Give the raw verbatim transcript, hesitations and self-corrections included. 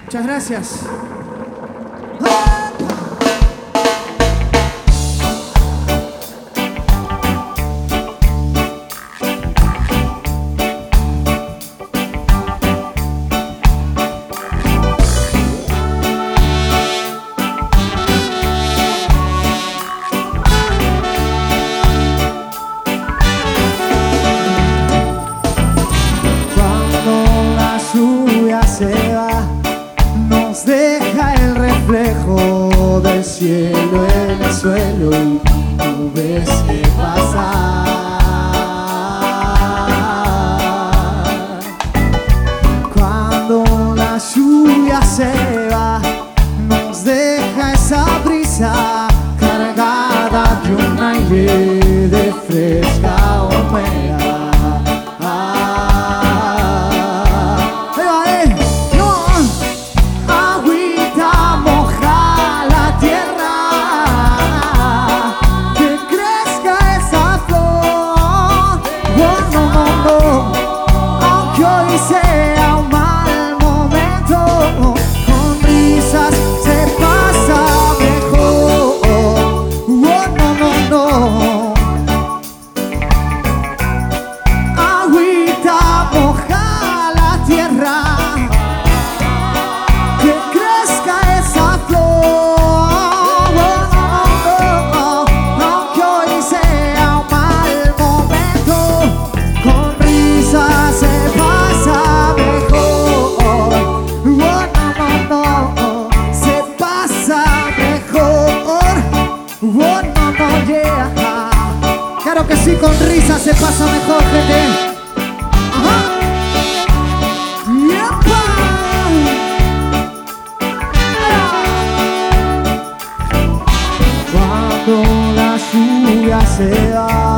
Muchas gracias. Se va, nos deja el reflejo del cielo en el suelo y nubes que pasar. Cuando la lluvia se va, nos deja esa brisa cargada de un aire de fresca humedad. Claro que sí, con risa se pasa mejor, gente. Ajá. ¡Yepa! Cuando la lluvia se va,